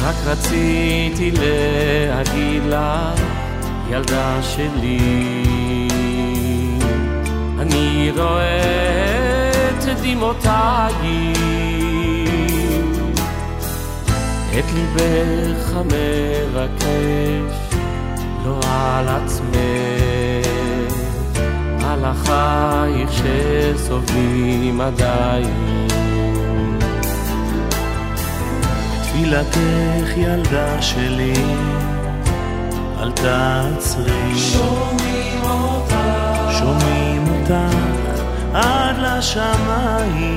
רק רציתי להגיד לך, ילדה שלי, אני רואה את דמעותיי, את ליבך המבקש, לא על עצמך, על החייך שסובלים עדיין. תפילתך ילדה שלי, אל תעצרי, שומעים אותך עד לשמיים,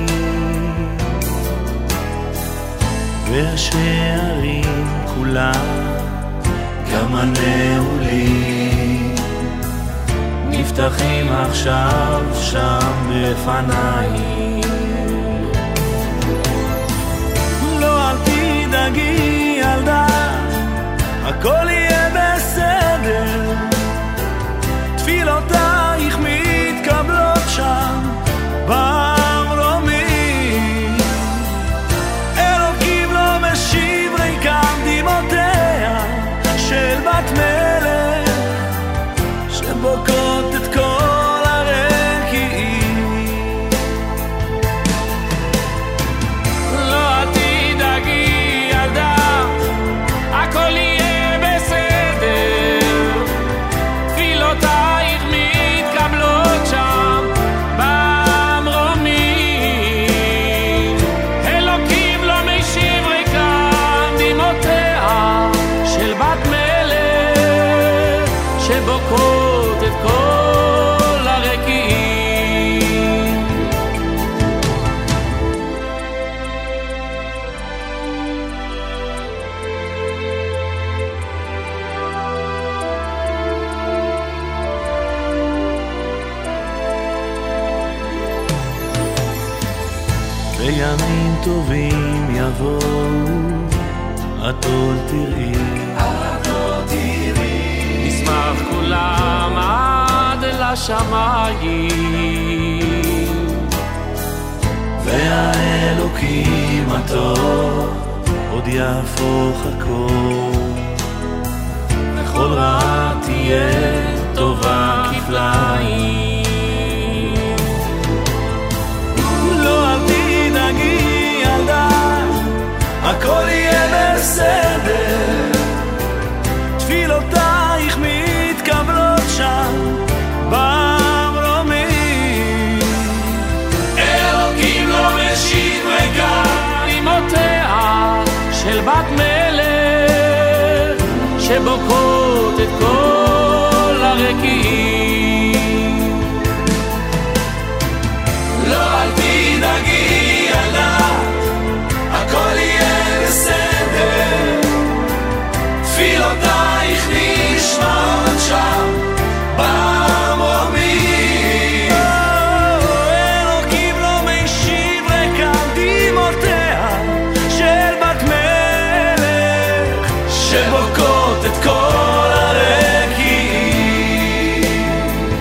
והשערים כולם, גם הנעולים, נפתחים עכשיו שם בפנייך. לא, אל תדאגי ילדה, הכל יהיה בסדר, תפילותייך מתקבלות שם במרומים, אלוקים לא משיב ריקם דמעותיה של בת מלך שבוקעות את כל הרקיעים. לא, אל תדאגי ילדה, הכל יהיה בסדר, תפילותייך מתקבלות שם במרומים, אלוקים לא משיב ריקם דמעותיה של בת מלך שבוקעות את כל הרקיעים. וימים טובים יבואו, את עוד תראי, נשמח כולם עד לשמיים, והאלוקים הטוב עוד יהפוך הכל, וכל רע תהיה טובה כפליים. לא, אל תדאגי ילדה, הכל יהיה בסדר, תפילותייך מתקבלות שם במרומים, אלוקים לא משיב ריקם דמעותיה של בת מלך שבוקעות את כל הרקיעים. לא, אל תדאגי ילדה, הכל יהיה בסדר, תפילותייך נשמעות שם במרומים, אלוקים לא משיב ריקם דמעותיה של בת מלך שבוקעות את כל הרקיעים.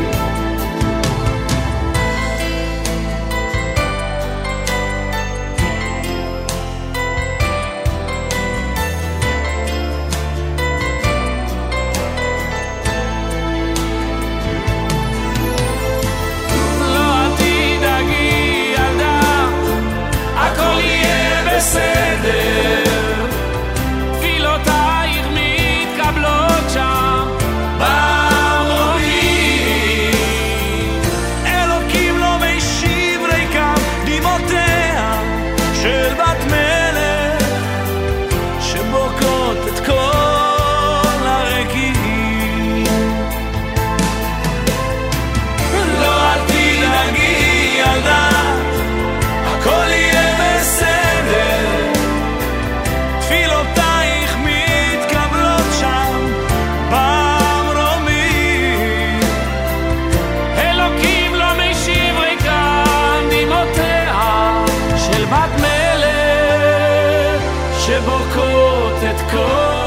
לא, אל תדאגי ילדה, הכל יהיה בסדר, תפילותייך מתקבלות שם במרומים, אלוקים לא משיב ריקם דמעותיה של בת מלך שבוקעות את כל הרקיעים. לא, אל תדאגי ילדה, הכל יהיה בסדר, תפילותייך מתקבלות שם במרומים, אלוקים לא משיב ריקם דמעותיה של בת מלך שבוקעות את כל